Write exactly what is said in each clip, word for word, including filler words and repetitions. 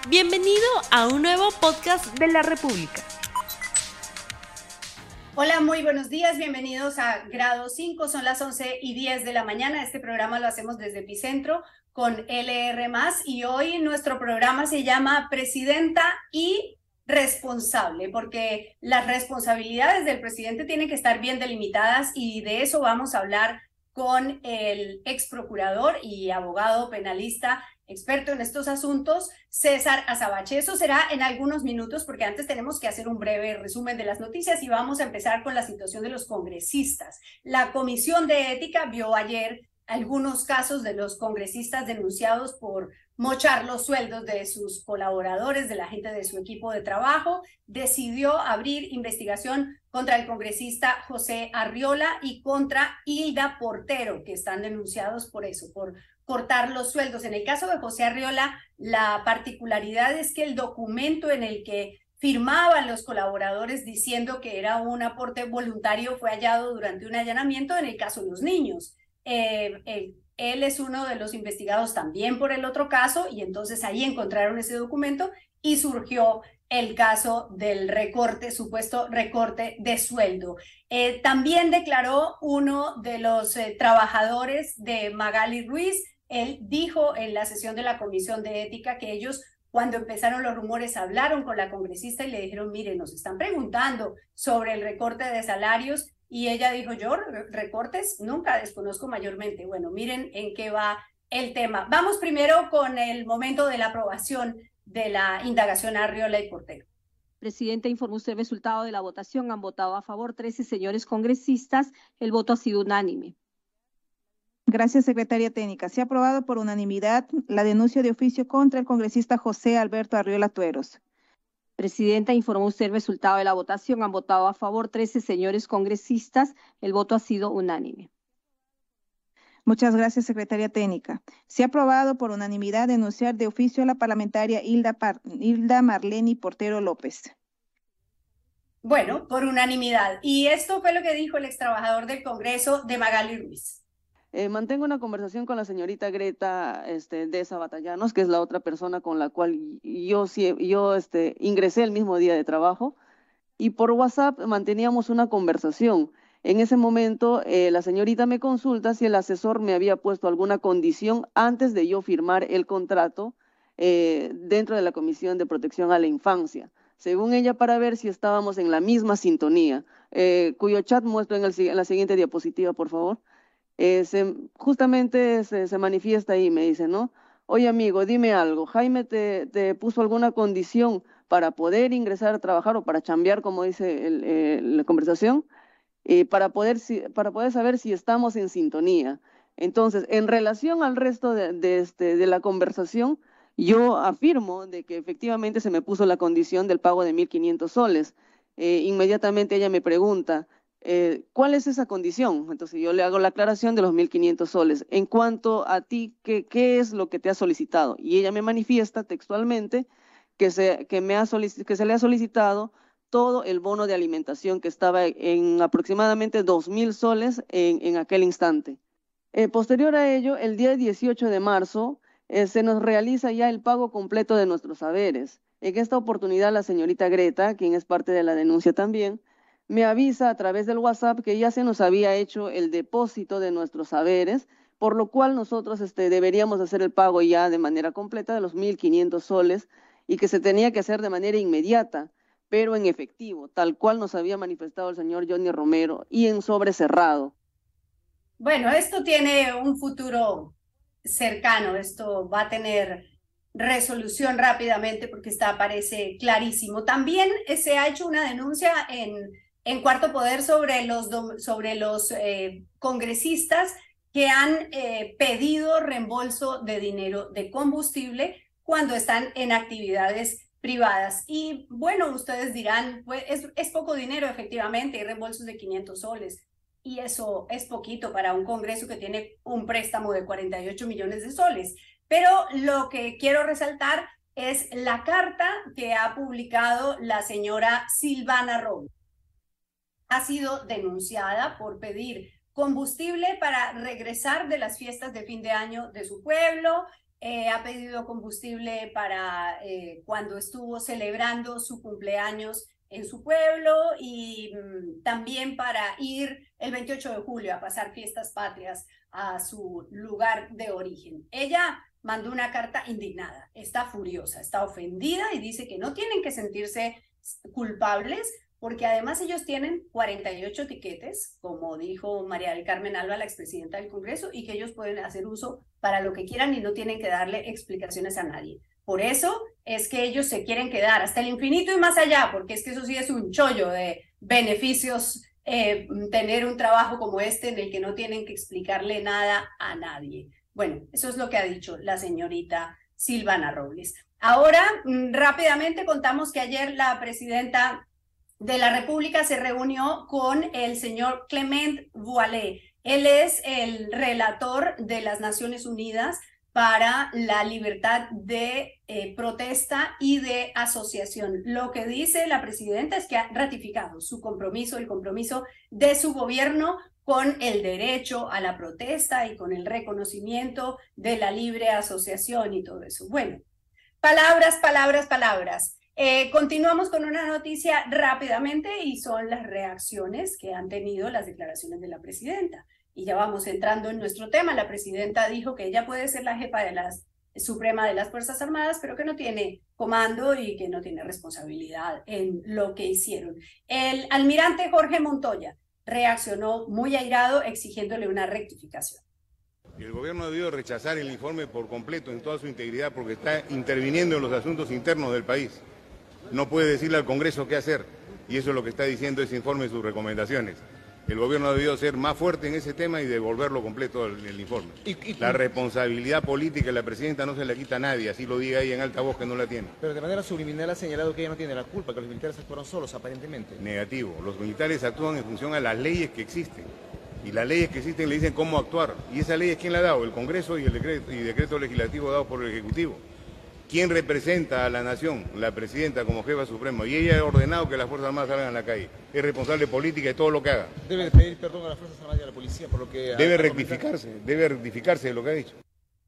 Bienvenido a un nuevo podcast de la República. Hola, muy buenos días, bienvenidos a Grado cinco, son las once y diez de la mañana. Este programa lo hacemos desde Epicentro con L R más, y hoy nuestro programa se llama Presidenta y Responsable, porque las responsabilidades del presidente tienen que estar bien delimitadas, y de eso vamos a hablar con el ex procurador y abogado penalista experto en estos asuntos, César Azabache. Eso será en algunos minutos, porque antes tenemos que hacer un breve resumen de las noticias y vamos a empezar con la situación de los congresistas. La Comisión de Ética vio ayer algunos casos de los congresistas denunciados por mochar los sueldos de sus colaboradores, de la gente de su equipo de trabajo. Decidió abrir investigación contra el congresista José Arriola y contra Hilda Portero, que están denunciados por eso, por cortar los sueldos. En el caso de José Arriola, la particularidad es que el documento en el que firmaban los colaboradores diciendo que era un aporte voluntario fue hallado durante un allanamiento en el caso de los niños. Eh, él, él es uno de los investigados también por el otro caso, y entonces ahí encontraron ese documento y surgió el caso del recorte, supuesto recorte de sueldo. Eh, también declaró uno de los eh, trabajadores de Magali Ruiz. Él dijo en la sesión de la Comisión de Ética que ellos, cuando empezaron los rumores, hablaron con la congresista y le dijeron: mire, nos están preguntando sobre el recorte de salarios, y ella dijo: yo recortes nunca, desconozco mayormente. Bueno, miren en qué va el tema. Vamos primero con el momento de la aprobación de la indagación a Arriola y Portero. Presidenta, informó usted el resultado de la votación. Han votado a favor trece señores congresistas. El voto ha sido unánime. Gracias, secretaria técnica. Se ha aprobado por unanimidad la denuncia de oficio contra el congresista José Alberto Arriola Tueros. Presidenta, informó usted el resultado de la votación. Han votado a favor trece señores congresistas. El voto ha sido unánime. Muchas gracias, secretaria técnica. Se ha aprobado por unanimidad denunciar de oficio a la parlamentaria Hilda, Par Hilda Marleni Portero López. Bueno, por unanimidad. Y esto fue lo que dijo el extrabajador del Congreso de Magali Ruiz. Eh, mantengo una conversación con la señorita Greta este, Deza Batallanos, que es la otra persona con la cual yo, yo este, ingresé el mismo día de trabajo, y por WhatsApp manteníamos una conversación. En ese momento, eh, la señorita me consulta si el asesor me había puesto alguna condición antes de yo firmar el contrato eh, dentro de la Comisión de Protección a la Infancia, según ella, para ver si estábamos en la misma sintonía, eh, cuyo chat muestro en, el, en la siguiente diapositiva, por favor. Eh, se, justamente se, se manifiesta ahí y me dice, ¿no? Oye, amigo, dime algo, ¿Jaime te, te puso alguna condición para poder ingresar a trabajar o para chambear, como dice el, eh, la conversación? Eh, para, poder, si, para poder saber si estamos en sintonía. Entonces, en relación al resto de, de, este, de la conversación, yo afirmo de que efectivamente se me puso la condición del pago de mil quinientos soles. Eh, inmediatamente ella me pregunta, Eh, ¿cuál es esa condición? Entonces yo le hago la aclaración de los mil quinientos soles. En cuanto a ti, ¿qué, qué es lo que te ha solicitado? Y ella me manifiesta textualmente que se, que me ha que se le ha solicitado todo el bono de alimentación, que estaba en aproximadamente dos mil soles en, en aquel instante. Eh, posterior a ello, el día dieciocho de marzo, eh, se nos realiza ya el pago completo de nuestros haberes. En esta oportunidad, la señorita Greta, quien es parte de la denuncia también, me avisa a través del WhatsApp que ya se nos había hecho el depósito de nuestros haberes, por lo cual nosotros este, deberíamos hacer el pago ya de manera completa de los mil quinientos soles, y que se tenía que hacer de manera inmediata, pero en efectivo, tal cual nos había manifestado el señor Johnny Romero, y en sobre cerrado. Bueno, esto tiene un futuro cercano, esto va a tener resolución rápidamente porque está, parece clarísimo. También se ha hecho una denuncia en en Cuarto Poder sobre los, sobre los eh, congresistas que han eh, pedido reembolso de dinero de combustible cuando están en actividades privadas. Y bueno, ustedes dirán, pues es, es poco dinero, efectivamente, hay reembolsos de quinientos soles. Y eso es poquito para un Congreso que tiene un préstamo de cuarenta y ocho millones de soles. Pero lo que quiero resaltar es la carta que ha publicado la señora Silvana Robles. Ha sido denunciada por pedir combustible para regresar de las fiestas de fin de año de su pueblo, eh, ha pedido combustible para eh, cuando estuvo celebrando su cumpleaños en su pueblo y mmm, también para ir el veintiocho de julio a pasar fiestas patrias a su lugar de origen. Ella mandó una carta indignada, está furiosa, está ofendida y dice que no tienen que sentirse culpables porque además ellos tienen cuarenta y ocho tiquetes, como dijo María del Carmen Alba, la expresidenta del Congreso, y que ellos pueden hacer uso para lo que quieran y no tienen que darle explicaciones a nadie. Por eso es que ellos se quieren quedar hasta el infinito y más allá, porque es que eso sí es un chollo de beneficios, eh, tener un trabajo como este en el que no tienen que explicarle nada a nadie. Bueno, eso es lo que ha dicho la señorita Silvana Robles. Ahora, rápidamente contamos que ayer la presidenta de la República se reunió con el señor Clement Voilé. Él es el relator de las Naciones Unidas para la libertad de eh, protesta y de asociación. Lo que dice la presidenta es que ha ratificado su compromiso, el compromiso de su gobierno con el derecho a la protesta y con el reconocimiento de la libre asociación y todo eso. Bueno, palabras, palabras, palabras. Eh, continuamos con una noticia rápidamente y son las reacciones que han tenido las declaraciones de la presidenta. Y ya vamos entrando en nuestro tema. La presidenta dijo que ella puede ser la jefa de las suprema de las Fuerzas Armadas, pero que no tiene comando y que no tiene responsabilidad en lo que hicieron. El almirante Jorge Montoya reaccionó muy airado exigiéndole una rectificación. El gobierno ha debido rechazar el informe por completo en toda su integridad porque está interviniendo en los asuntos internos del país. No puede decirle al Congreso qué hacer y eso es lo que está diciendo ese informe y sus recomendaciones. El gobierno ha debido ser más fuerte en ese tema y devolverlo completo el, el informe. ¿Y, y, la responsabilidad política de la presidenta no se la quita a nadie, así lo diga ahí en alta voz que no la tiene. Pero de manera subliminal ha señalado que ella no tiene la culpa, que los militares actuaron solos aparentemente. Negativo, los militares actúan en función a las leyes que existen. Y las leyes que existen le dicen cómo actuar. Y esa ley es quién la ha dado, el Congreso y el decreto, y decreto legislativo dado por el Ejecutivo. ¿Quién representa a la nación? La presidenta como jefa suprema. Y ella ha ordenado que las Fuerzas Armadas salgan a la calle. Es responsable política de todo lo que haga. Debe pedir perdón a las Fuerzas Armadas y a la policía por lo que... Debe rectificarse, debe rectificarse de lo que ha dicho.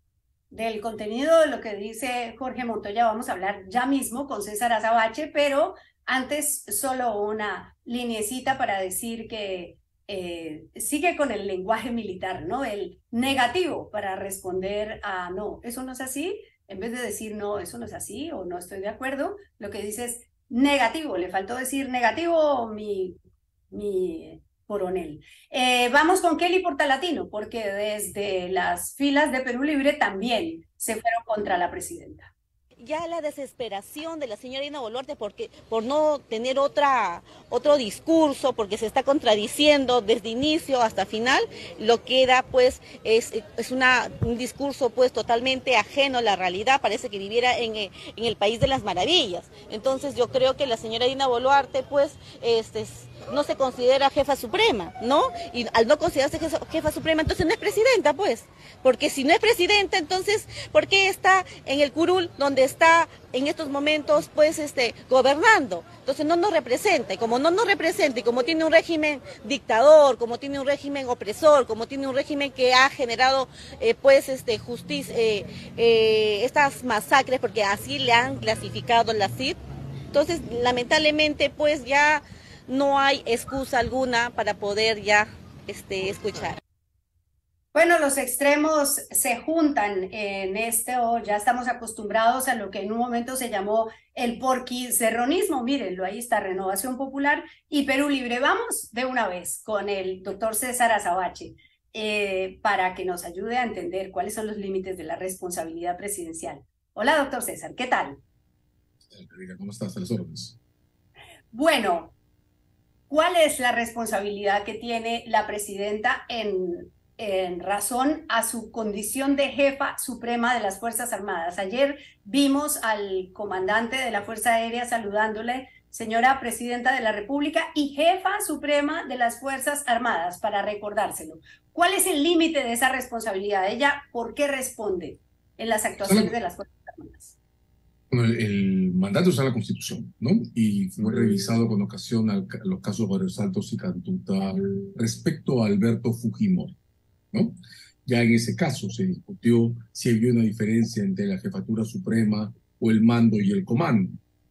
Del contenido de lo que dice Jorge Montoya vamos a hablar ya mismo con César Azabache, pero antes solo una liniecita para decir que eh, sigue con el lenguaje militar, ¿no? El negativo para responder a no, eso no es así. En vez de decir no, eso no es así o no estoy de acuerdo, lo que dice es negativo. Le faltó decir negativo mi, mi coronel. Eh, vamos con Kelly Portalatino, porque desde las filas de Perú Libre también se fueron contra la presidenta. Ya la desesperación de la señora Dina Boluarte porque, por no tener otra, otro discurso, porque se está contradiciendo desde inicio hasta final, lo que era pues es, es una, un discurso pues totalmente ajeno a la realidad, parece que viviera en, en el país de las maravillas. Entonces yo creo que la señora Dina Boluarte pues este, no se considera jefa suprema, ¿no? Y al no considerarse jefa, jefa suprema, entonces no es presidenta pues, porque si no es presidenta, entonces ¿por qué está en el curul donde está en estos momentos pues este gobernando? Entonces no nos representa, y como no nos representa y como tiene un régimen dictador, como tiene un régimen opresor, como tiene un régimen que ha generado eh, pues este justicia, eh, eh, estas masacres, porque así le han clasificado la C I D, entonces lamentablemente pues ya no hay excusa alguna para poder ya este escuchar. Bueno, los extremos se juntan en esto, ya estamos acostumbrados a lo que en un momento se llamó el porquicerronismo. Mírenlo, ahí está Renovación Popular y Perú Libre. Vamos de una vez con el doctor César Azabache eh, para que nos ayude a entender cuáles son los límites de la responsabilidad presidencial. Hola, doctor César, ¿qué tal? ¿Cómo estás? A las órdenes. Bueno, ¿cuál es la responsabilidad que tiene la presidenta en... en razón a su condición de jefa suprema de las Fuerzas Armadas? Ayer vimos al comandante de la Fuerza Aérea saludándole, señora Presidenta de la República y jefa suprema de las Fuerzas Armadas, para recordárselo. ¿Cuál es el límite de esa responsabilidad? ¿Ella por qué responde en las actuaciones de las Fuerzas Armadas? Bueno, el, el mandato está en la Constitución, ¿no? Y fue revisado con ocasión a los casos de sobresaltos y conducta respecto a Alberto Fujimori, ¿no? Ya en ese caso se discutió si había una diferencia entre la jefatura suprema o el mando y el comando.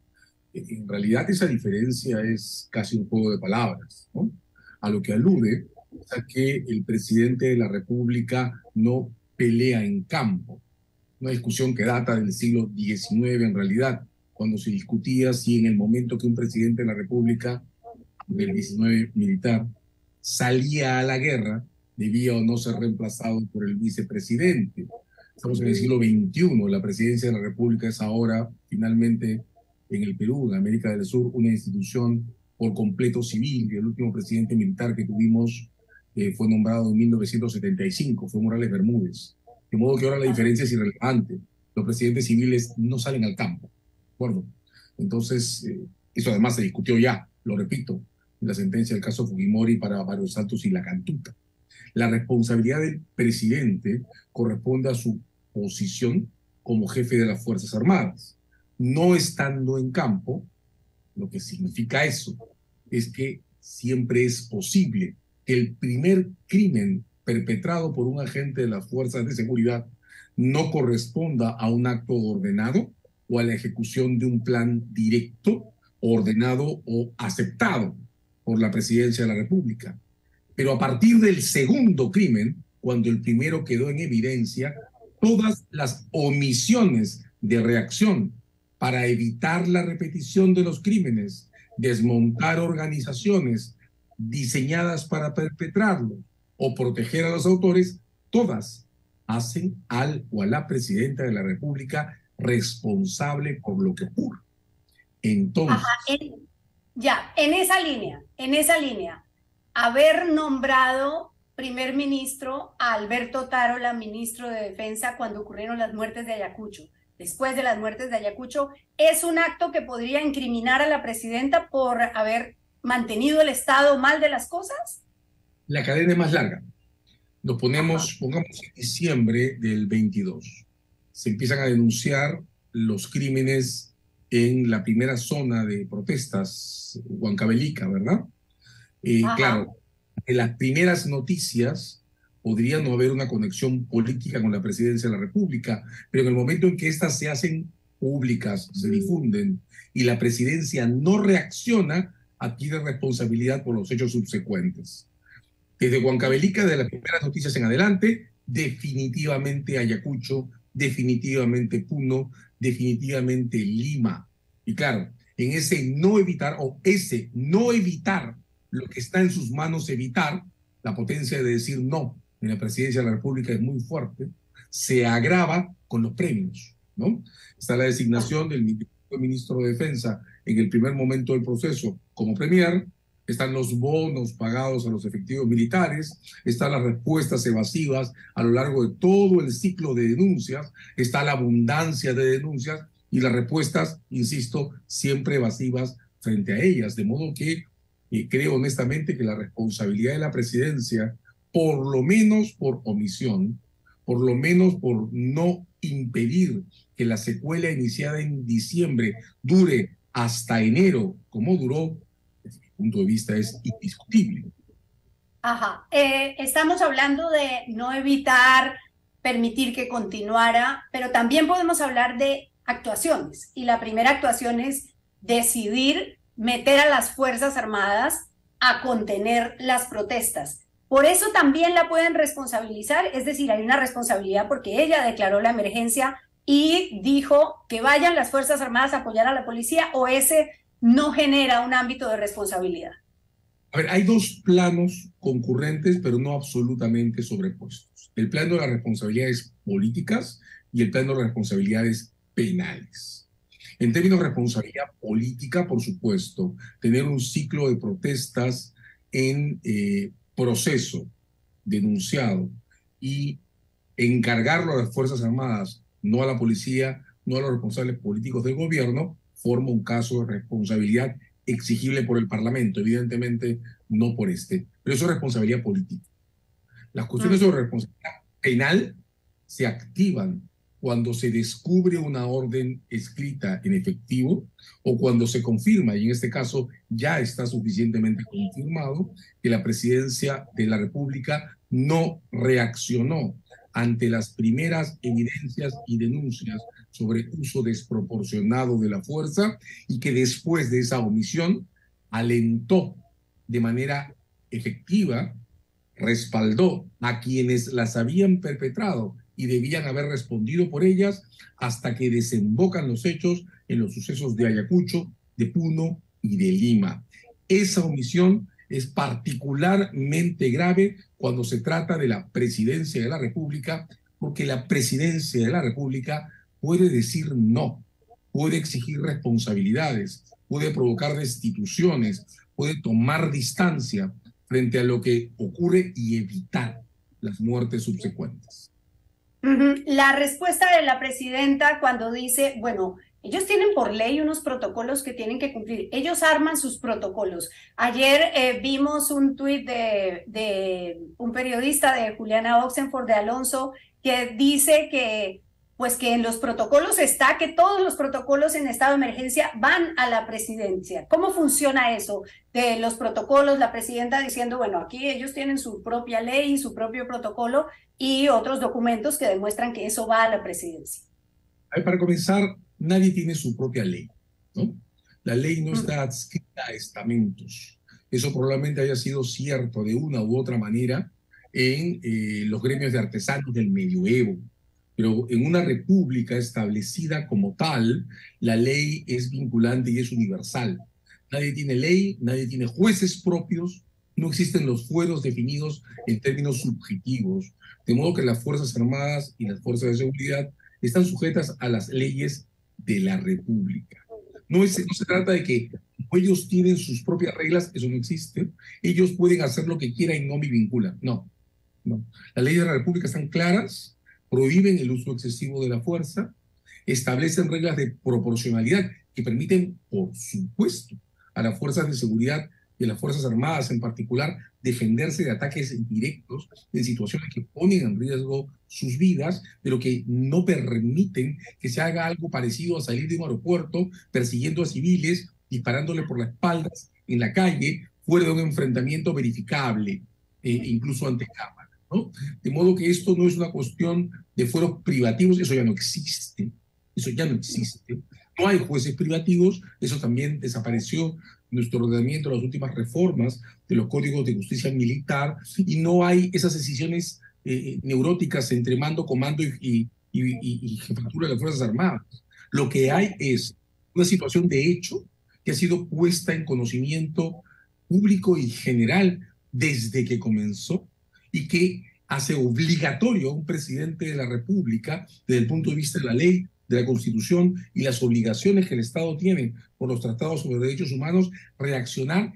En realidad esa diferencia es casi un juego de palabras, ¿no? A lo que alude es a que el presidente de la República no pelea en campo. Una discusión que data del siglo diecinueve en realidad, cuando se discutía si en el momento que un presidente de la República, del diecinueve militar, salía a la guerra, debía o no ser reemplazado por el vicepresidente. Estamos en el siglo veintiuno, la presidencia de la República es ahora, finalmente, en el Perú, en América del Sur, una institución por completo civil. El último presidente militar que tuvimos eh, fue nombrado en mil novecientos setenta y cinco, fue Morales Bermúdez. De modo que ahora la diferencia es irrelevante. Los presidentes civiles no salen al campo, ¿de acuerdo? Entonces, eh, eso además se discutió ya, lo repito, en la sentencia del caso Fujimori para Barrios Santos y La Cantuta. La responsabilidad del presidente corresponde a su posición como jefe de las Fuerzas Armadas. No estando en campo, lo que significa eso es que siempre es posible que el primer crimen perpetrado por un agente de las fuerzas de seguridad no corresponda a un acto ordenado o a la ejecución de un plan directo, ordenado o aceptado por la presidencia de la República. Pero a partir del segundo crimen, cuando el primero quedó en evidencia, todas las omisiones de reacción para evitar la repetición de los crímenes, desmontar organizaciones diseñadas para perpetrarlos o proteger a los autores, todas hacen al o a la presidenta de la República responsable por lo que ocurre. Entonces... Ajá, en, ya, en esa línea, en esa línea, haber nombrado primer ministro a Alberto Tarola, ministro de Defensa, cuando ocurrieron las muertes de Ayacucho, después de las muertes de Ayacucho, ¿es un acto que podría incriminar a la presidenta por haber mantenido el estado mal de las cosas? La cadena es más larga. Nos ponemos, pongamos en diciembre del veintidós. Se empiezan a denunciar los crímenes en la primera zona de protestas, Huancavelica, ¿verdad? Eh, claro, en las primeras noticias podría no haber una conexión política con la presidencia de la República, pero en el momento en que éstas se hacen públicas, se difunden, y la presidencia no reacciona, adquiere responsabilidad por los hechos subsecuentes. Desde Huancavelica, de las primeras noticias en adelante, definitivamente Ayacucho, definitivamente Puno, definitivamente Lima. Y claro, en ese no evitar, o ese no evitar lo que está en sus manos evitar, la potencia de decir no en la presidencia de la República es muy fuerte, se agrava con los premios, ¿no? Está la designación del ministro de Defensa en el primer momento del proceso como premier, están los bonos pagados a los efectivos militares, están las respuestas evasivas a lo largo de todo el ciclo de denuncias, está la abundancia de denuncias y las respuestas, insisto, siempre evasivas frente a ellas, de modo que eh, creo honestamente que la responsabilidad de la presidencia, por lo menos por omisión, por lo menos por no impedir que la secuela iniciada en diciembre dure hasta enero, como duró, desde mi punto de vista es indiscutible. Ajá, eh, estamos hablando de no evitar, permitir que continuara, pero también podemos hablar de actuaciones, y la primera actuación es decidir meter a las Fuerzas Armadas a contener las protestas. Por eso también la pueden responsabilizar, es decir, hay una responsabilidad porque ella declaró la emergencia y dijo que vayan las Fuerzas Armadas a apoyar a la policía, o ese no genera un ámbito de responsabilidad. A ver, hay dos planos concurrentes, pero no absolutamente sobrepuestos. El plano de las responsabilidades políticas y el plano de las responsabilidades penales. En términos de responsabilidad política, por supuesto, tener un ciclo de protestas en eh, proceso, denunciado, y encargarlo a las Fuerzas Armadas, no a la policía, no a los responsables políticos del gobierno, forma un caso de responsabilidad exigible por el Parlamento, evidentemente no por este, pero eso es responsabilidad política. Las cuestiones sobre responsabilidad penal se activan cuando se descubre una orden escrita en efectivo o cuando se confirma, y en este caso ya está suficientemente confirmado, que la presidencia de la República no reaccionó ante las primeras evidencias y denuncias sobre uso desproporcionado de la fuerza y que después de esa omisión alentó de manera efectiva, respaldó a quienes las habían perpetrado y debían haber respondido por ellas hasta que desembocan los hechos en los sucesos de Ayacucho, de Puno y de Lima. Esa omisión es particularmente grave cuando se trata de la presidencia de la República, porque la presidencia de la República puede decir no, puede exigir responsabilidades, puede provocar destituciones, puede tomar distancia frente a lo que ocurre y evitar las muertes subsecuentes. La respuesta de la presidenta cuando dice, bueno, ellos tienen por ley unos protocolos que tienen que cumplir. Ellos arman sus protocolos. Ayer eh, vimos un tuit de, de un periodista, de Juliana Oxenford de Alonso, que dice que, pues que en los protocolos está que todos los protocolos en estado de emergencia van a la presidencia. ¿Cómo funciona eso de los protocolos? La presidenta diciendo, bueno, aquí ellos tienen su propia ley, su propio protocolo y otros documentos que demuestran que eso va a la presidencia. Para comenzar, nadie tiene su propia ley, ¿no? La ley no está adscrita a estamentos. Eso probablemente haya sido cierto de una u otra manera en eh, los gremios de artesanos del medioevo. Pero en una república establecida como tal, la ley es vinculante y es universal. Nadie tiene ley, nadie tiene jueces propios, no existen los fueros definidos en términos subjetivos, de modo que las Fuerzas Armadas y las Fuerzas de Seguridad están sujetas a las leyes de la República. No, es, no se trata de que ellos tienen sus propias reglas, eso no existe, ellos pueden hacer lo que quieran y no me vinculan. No, no. Las leyes de la República están claras, prohíben el uso excesivo de la fuerza, establecen reglas de proporcionalidad que permiten, por supuesto, a las fuerzas de seguridad y a las Fuerzas Armadas en particular defenderse de ataques directos en situaciones que ponen en riesgo sus vidas, pero que no permiten que se haga algo parecido a salir de un aeropuerto persiguiendo a civiles, disparándole por las espaldas en la calle, fuera de un enfrentamiento verificable, eh, incluso ante cámara, ¿no? De modo que esto no es una cuestión de fueros privativos, eso ya no existe, eso ya no existe. No hay jueces privativos, eso también desapareció en nuestro ordenamiento, las últimas reformas de los códigos de justicia militar, y no hay esas decisiones eh, neuróticas entre mando, comando y, y, y, y jefatura de las Fuerzas Armadas. Lo que hay es una situación de hecho que ha sido puesta en conocimiento público y general desde que comenzó y que hace obligatorio a un presidente de la República, desde el punto de vista de la ley, de la Constitución y las obligaciones que el Estado tiene por los tratados sobre derechos humanos, reaccionar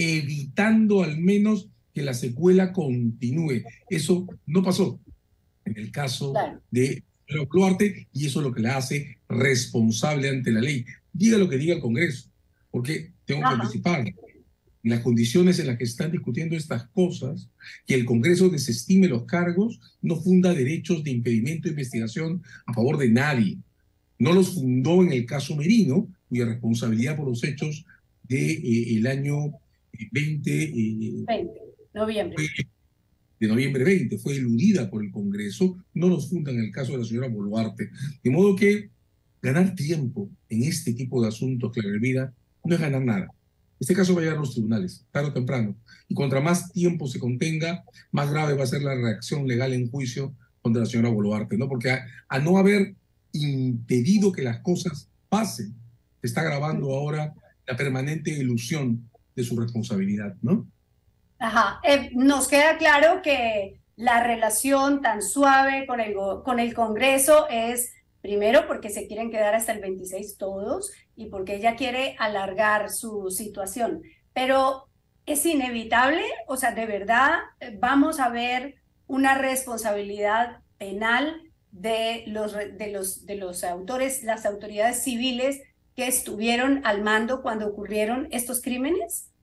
evitando al menos que la secuela continúe. Eso no pasó en el caso claro. de Boluarte, y eso es lo que la hace responsable ante la ley. Diga lo que diga el Congreso, porque tengo Ajá. que anticipar. En las condiciones en las que están discutiendo estas cosas, que el Congreso desestime los cargos no funda derechos de impedimento de investigación a favor de nadie. No los fundó en el caso Merino, cuya responsabilidad por los hechos del de, eh, año veinte, eh, veinte, noviembre. Fue, de noviembre veinte, fue eludida por el Congreso, no los funda en el caso de la señora Boluarte. De modo que ganar tiempo en este tipo de asuntos, Clara Elvira, no es ganar nada. Este caso va a llegar a los tribunales, tarde o temprano. Y contra más tiempo se contenga, más grave va a ser la reacción legal en juicio contra la señora Boluarte, ¿no? Porque a, a no haber impedido que las cosas pasen, se está agravando ahora la permanente ilusión de su responsabilidad, ¿no? Ajá. Eh, nos queda claro que la relación tan suave con el, con el Congreso es... Primero, porque se quieren quedar hasta el veintiséis todos y porque ella quiere alargar su situación. Pero es inevitable, o sea, de verdad vamos a ver una responsabilidad penal de los, de los, de los autores, las autoridades civiles que estuvieron al mando cuando ocurrieron estos crímenes.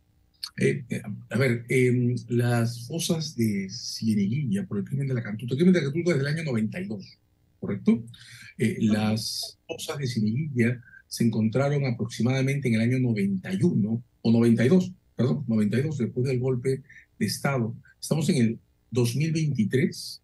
Eh, eh, a ver, eh, las fosas de Cieneguilla por el crimen de la Cantuta, el crimen de la Cantuta desde el año noventa y dos. ¿Correcto? Eh, las fosas de Cieneguilla se encontraron aproximadamente en el año noventa y uno, o noventa y dos, perdón, noventa y dos, después del golpe de Estado. Estamos en el dos mil veintitrés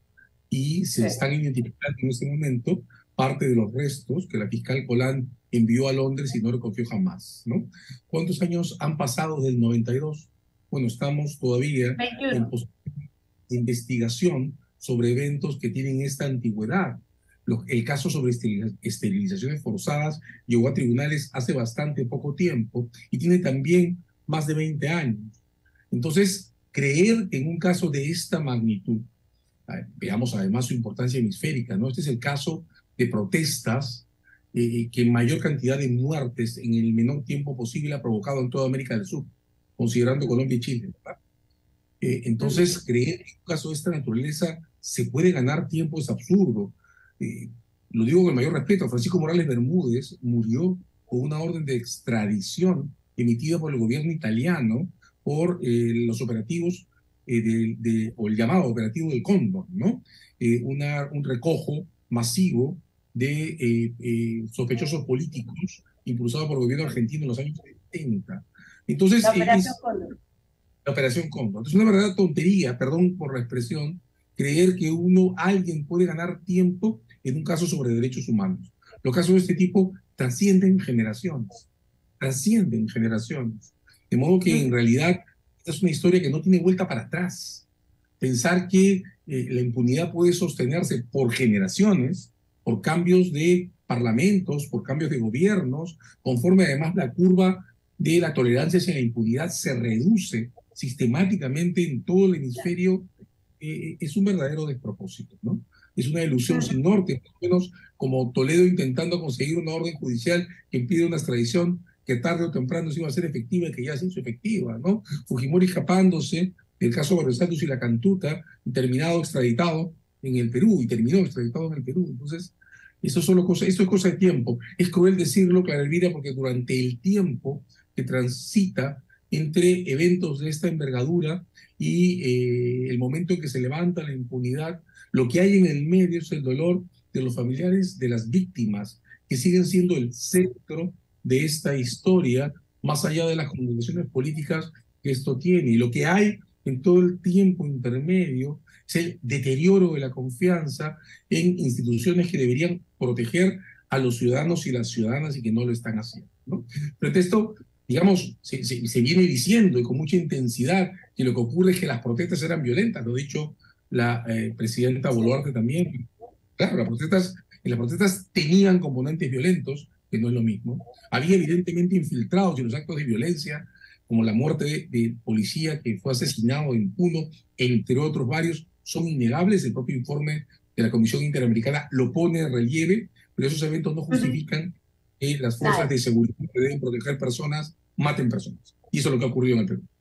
y se Sí. están identificando en este momento parte de los restos que la fiscal Colán envió a Londres y no recogió jamás, ¿no? ¿Cuántos años han pasado desde el noventa y dos? Bueno, estamos todavía en pos- de investigación sobre eventos que tienen esta antigüedad. Los- el caso sobre esteriliza- esterilizaciones forzadas llegó a tribunales hace bastante poco tiempo y tiene también más de veinte años. Entonces, creer que en un caso de esta magnitud, eh, veamos además su importancia hemisférica, ¿no? Este es el caso de protestas eh, que mayor cantidad de muertes en el menor tiempo posible ha provocado en toda América del Sur, considerando Colombia y Chile, ¿verdad? Eh, entonces, creer que en un caso de esta naturaleza se puede ganar tiempo es absurdo. Eh, lo digo con el mayor respeto. Francisco Morales Bermúdez murió con una orden de extradición emitida por el gobierno italiano por eh, los operativos eh, de, de, o el llamado operativo del Cóndor, ¿no? Eh, una, un recojo masivo de eh, eh, sospechosos políticos impulsado por el gobierno argentino en los años setenta. Entonces, La Operación es, Cóndor. la Operación Cóndor. Es una verdadera tontería, perdón por la expresión, creer que uno, alguien puede ganar tiempo en un caso sobre derechos humanos. Los casos de este tipo trascienden generaciones, trascienden generaciones. De modo que en realidad esta es una historia que no tiene vuelta para atrás. Pensar que eh, la impunidad puede sostenerse por generaciones, por cambios de parlamentos, por cambios de gobiernos, conforme además la curva de la tolerancia hacia la impunidad se reduce sistemáticamente en todo el hemisferio, eh, es un verdadero despropósito, ¿no? Es una ilusión sin norte, más o menos como Toledo intentando conseguir una orden judicial que impide una extradición que tarde o temprano se iba a hacer efectiva y que ya se hizo efectiva, ¿no? Fujimori escapándose del caso Barrio Santos y la Cantuta, y terminado extraditado en el Perú, y terminó extraditado en el Perú. Entonces, eso solo cosa, esto es cosa de tiempo. Es cruel decirlo, Clara Elvira, porque durante el tiempo que transita entre eventos de esta envergadura y eh, el momento en que se levanta la impunidad, lo que hay en el medio es el dolor de los familiares de las víctimas, que siguen siendo el centro de esta historia, más allá de las comunicaciones políticas que esto tiene. Y lo que hay en todo el tiempo intermedio es el deterioro de la confianza en instituciones que deberían proteger a los ciudadanos y las ciudadanas y que no lo están haciendo, ¿no? Frente a esto, digamos, se, se, se viene diciendo y con mucha intensidad que lo que ocurre es que las protestas eran violentas, lo ha dicho la eh, presidenta Boluarte también. Claro, las protestas, las protestas tenían componentes violentos, que no es lo mismo. Había evidentemente infiltrados en los actos de violencia, como la muerte de, de policía que fue asesinado en Puno, entre otros varios, son innegables. El propio informe de la Comisión Interamericana lo pone en relieve, pero esos eventos no justifican que las fuerzas de seguridad que deben proteger personas maten personas. Y eso es lo que ha ocurrido en el Perú.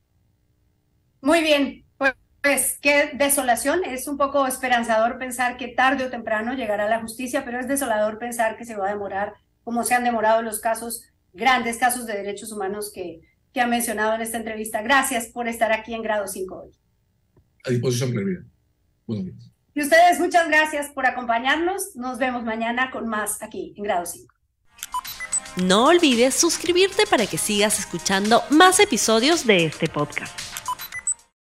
Muy bien, pues, pues qué desolación. Es un poco esperanzador pensar que tarde o temprano llegará la justicia, pero es desolador pensar que se va a demorar, como se han demorado los casos, grandes casos de derechos humanos que, que ha mencionado en esta entrevista. Gracias por estar aquí en Grado cinco hoy. A disposición, Claudia. Buenos días. Y ustedes, muchas gracias por acompañarnos. Nos vemos mañana con más aquí en Grado cinco. No olvides suscribirte para que sigas escuchando más episodios de este podcast.